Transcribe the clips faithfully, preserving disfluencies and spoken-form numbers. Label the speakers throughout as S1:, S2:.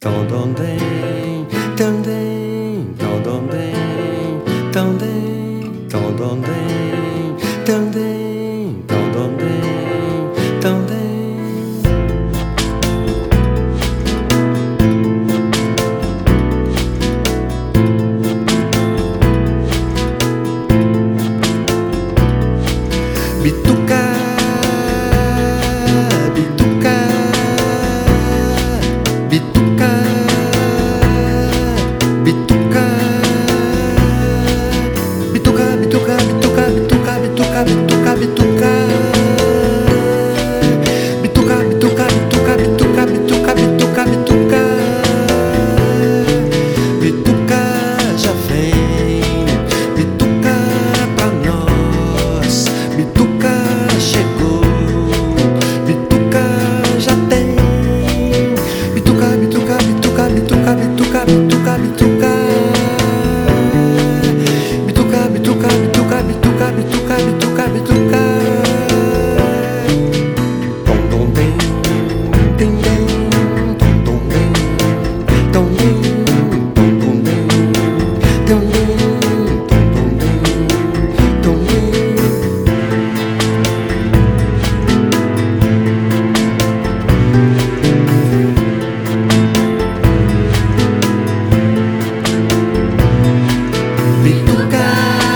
S1: Dom dom dem, dom dem, dom dom dem, dom dem, dom dom dem, dom dem, dom dom dem, dom dem. Bituca, bituca, bituca, bituca, bituca, bituca, bituca, bituca, bituca, bituca, bituca, bituca, bituca, bituca, bituca, bituca, bituca, bituca, bituca já vem, bituca pra nós, bituca chegou, bituca já tem, bituca, bituca, bituca, bituca, bituca, bituca, bituca, bituca, bituca, bituca, bituca, bituca, bituca, bituca. Tom tom dem, dem dem, tom tom dem, tom dem, tom tom dem, tom dem, tom tom dem, tom dem. Bituca,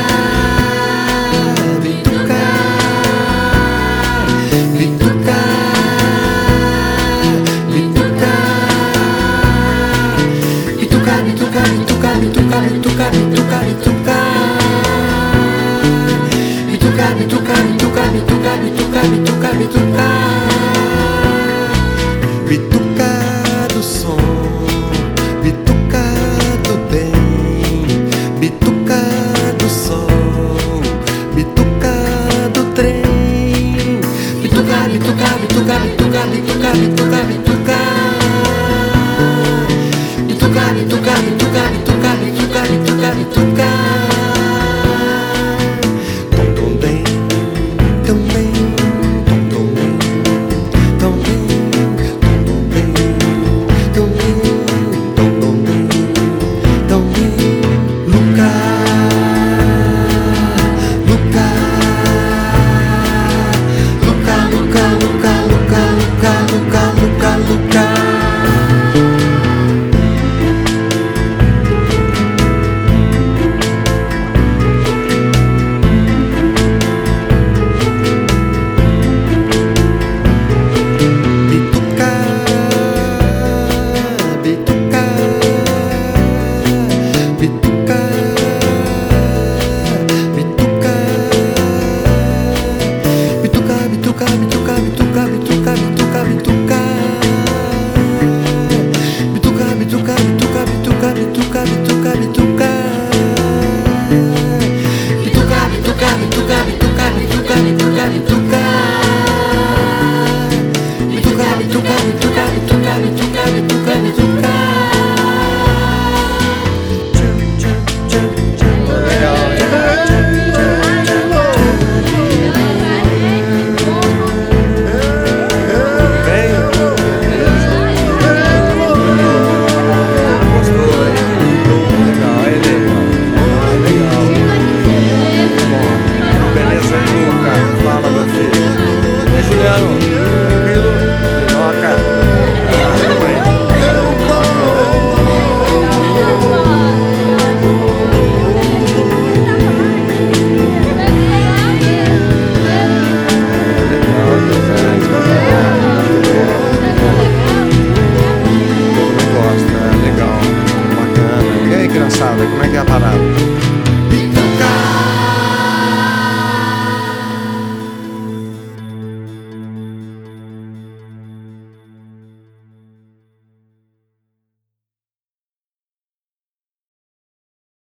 S1: bituca, bituca, bituca, bituca, bituca, bituca, bituca, bituca, bituca, bituca, bituca, bituca, bituca, bituca, bituca, bituca, bituca, bituca do som, bituca do bem, bituca do sol, bituca do trem, bituca, bituca, bituca, bituca, bituca, bituca, bituca.